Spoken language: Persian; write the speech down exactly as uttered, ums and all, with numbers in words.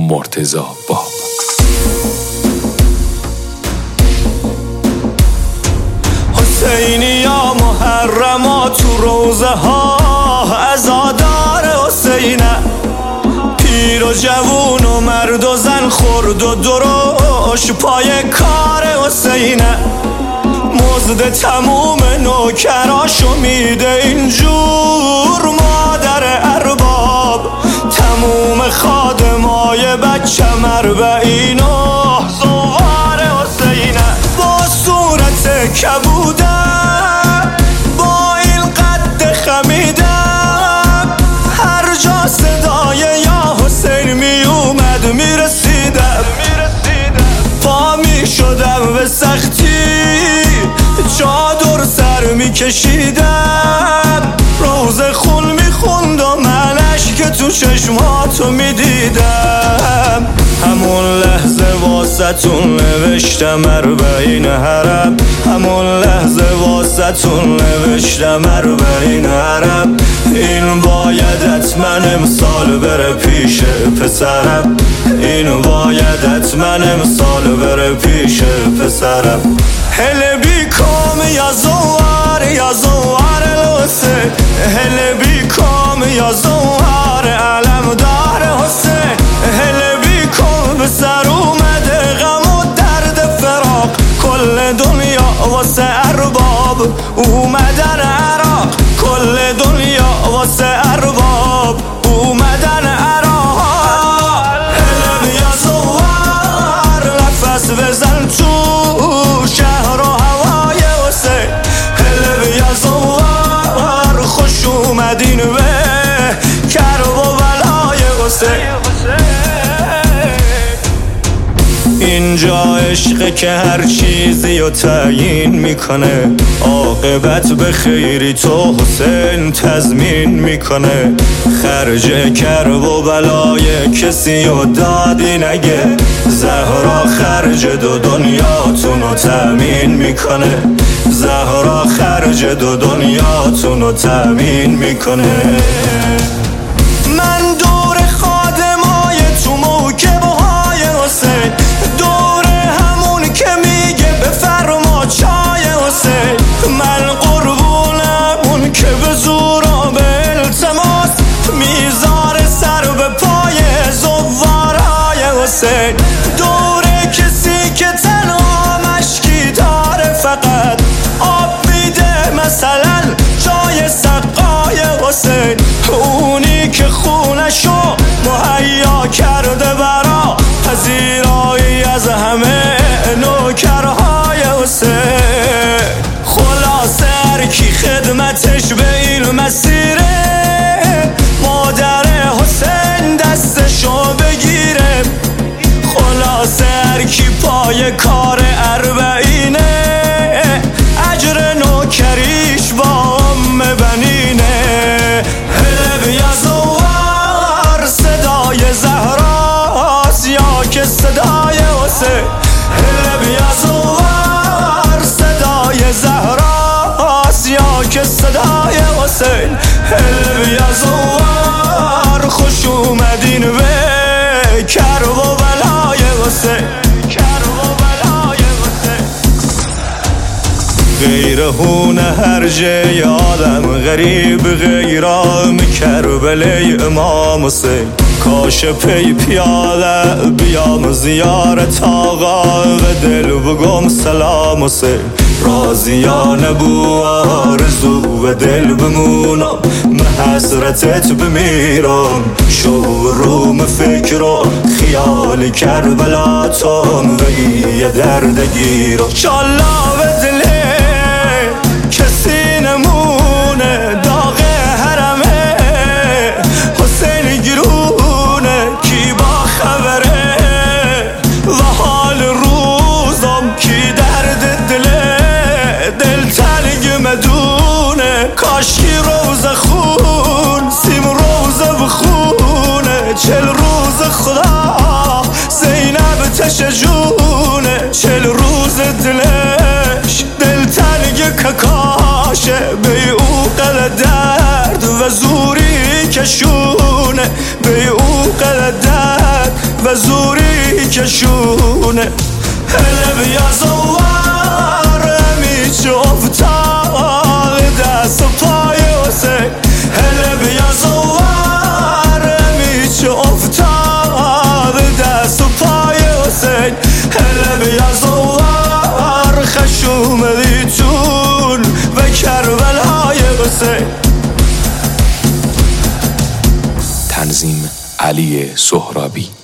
مرتضی باب. حسینی یا محرما تو روزه ها عزادار حسینه، پیر و جوون و مرد و زن خرد و دروش پای کار حسینه. مزد تموم نوکراشو میده اینجور مادر ارباب، تموم خادمای بچه مربعین و زوار حسینه. با صورت کبوده با این قد خمیده، هر جا صدای یا حسین می اومد میرسیدم، پا می شدم به سختی چادر سر می کشیدم، روز خون می خوند و من اشک تو چشماتو می دیدم. همون لحظه واسطون نوشتم اربعین حرم، همون لحظه واسطون نوشتم اربعین حرم. این باید حتما امسال بره پیش پسرم، این باید حتما امسال بره پیش پسرم. هل بیکام یا زوار یا زوار الحسین، هل بیکام یا زوار علمدار حسین، هل بیکام به سر اومده غم و درد فراق، کل دنیا واسه ارباب اومدن عراق، کل دنیا واسه ارباب اومدن عراق. هل بیا زوار نفس بزن تو شهر و هوای حسین، هل بیا زوار خوش اومدین به کرب و بلای حسین. اینجا عشقه که هر چیزی رو تعیین میکنه، عاقبت به خیری تو حسین تضمین میکنه. خرج کرب و بلای کسی رو دادی نگه، زهرا خرج دو دنیاتون رو تأمین میکنه، زهرا خرج دو دنیاتون رو تأمین میکنه. من دور خادمای تو موکب های حسین، دور همون که میگه بفرما چای حسین، من قربونم اون که به زور و به التماس میذاره سر به پای زوارای حسین، دور کسی که تنها مشکی داره فقط آب میده مثلا جای سقای حسین، اونی که خونشو مهیا کرده برا پذیرایی از همه نوکرهای حسین. خلاصه هر کی خدمتش به این مسیره، مادر حسین دستشو بگیره. خلاصه هر کی پای کار اربعینه، اجر نوکریش با ام بنینه. هل بیا زوار صدای زهراست یا که صدای حسین، هل بیا زوار صدای زهراست یا که صدای حسین، هل بیا زوار خوش اومدین به کرب و بلای حسین، کرب و بلای حسین. غیر هون هر جای آدم غریب غیرام کربله امام حسین، کاش پی پیاده بیام زیارت آقا و دل بگم سلام حسین. راضیانه بو آرزو و دل بمونم، من حسرتت بمیرم، شوروم فکر و خیال کربلاتم و یه دردگیرم. شالله به دله کسی نمونه، داغ حرمه حسین گرونه، کی با خبره و حال روزم کی درد دله، دل تنگ مدونه. کاشکی روز خون سیم روز بخونه، چل روز خدا زینب تشجونه، چل روز دلش دل تنگ ککاشه، به او قل درد و زوری کشونه، به او قل درد و خشونه هله بیا زوار میچه افتاد دست پای حسین هله بیا زوار میچه افتاد دست پای حسین هله بیا زوار خشوم دیتون و کربلای حسین. تنظیم علی سهرابی.